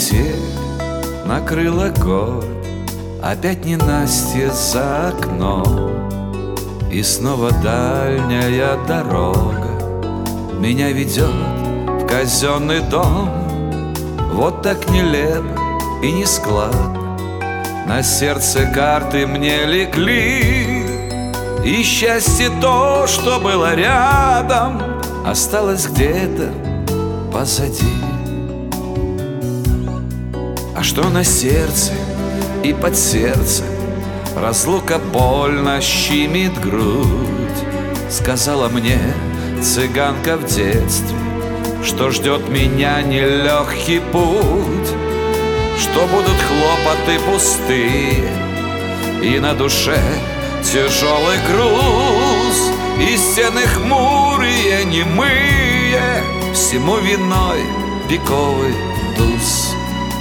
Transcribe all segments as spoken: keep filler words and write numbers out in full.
метель накрыла город, опять ненастье за окном, и снова дальняя дорога меня ведет в казенный дом. Вот так нелепо и нескладно на сердце карты мне легли, и счастье то, что было рядом, осталось где-то позади. А что на сердце и под сердцем разлука больно щемит грудь, сказала мне цыганка в детстве, что ждет меня нелегкий путь, что будут хлопоты пустые и на душе тяжелый груз, и стены хмурые, немые, всему виной пиковый туз.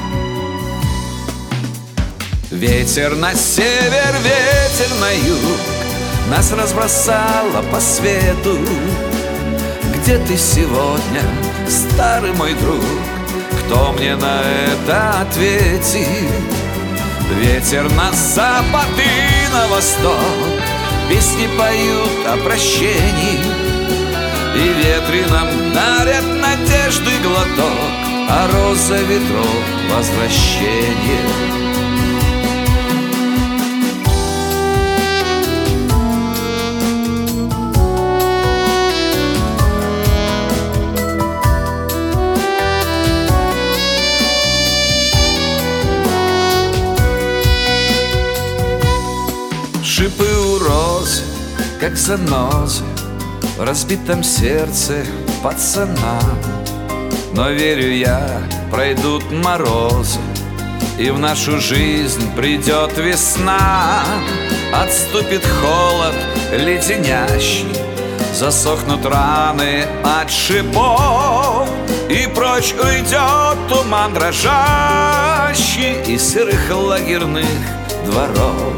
Ветер на север, ветер на юг нас разбросало по свету. Где ты сегодня, старый мой друг? Кто мне на это ответит? Ветер на запад и на восток песни поют о прощении, и ветры нам дарят надежды глоток, а роза ветров возвращение. Шипы у розы, как занозы в разбитом сердце пацана. Но верю я, пройдут морозы, и в нашу жизнь придет весна. Отступит холод леденящий, засохнут раны от шипов, и прочь уйдет туман дрожащий из серых лагерных дворов.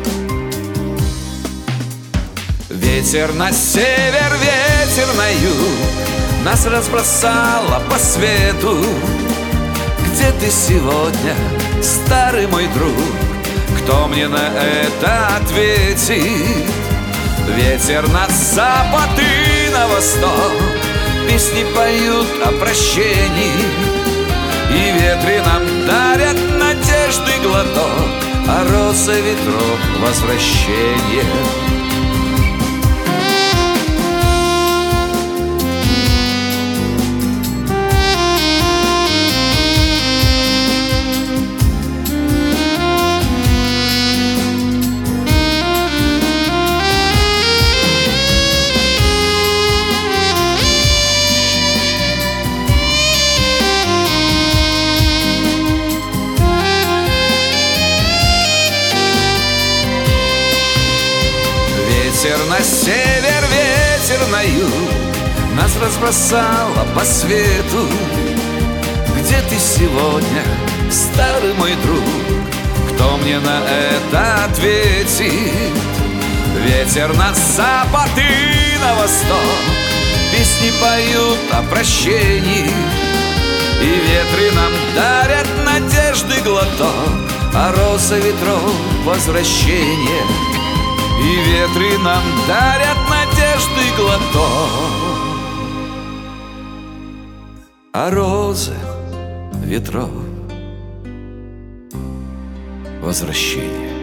Ветер на север, ветер на юг нас разбросало по свету. Где ты сегодня, старый мой друг? Кто мне на это ответит? Ветер на запад и на восток песни поют о прощении, и ветры нам дарят надежды глоток, а роза ветров возвращение. Ветер на север, ветер на юг нас разбросало по свету. Где ты сегодня, старый мой друг? Кто мне на это ответит? Ветер на запад и на восток песни поют о прощении, и ветры нам дарят надежды глоток, а роза ветров возвращение. И ветры нам дарят надежды глоток, а розы ветров возвращение.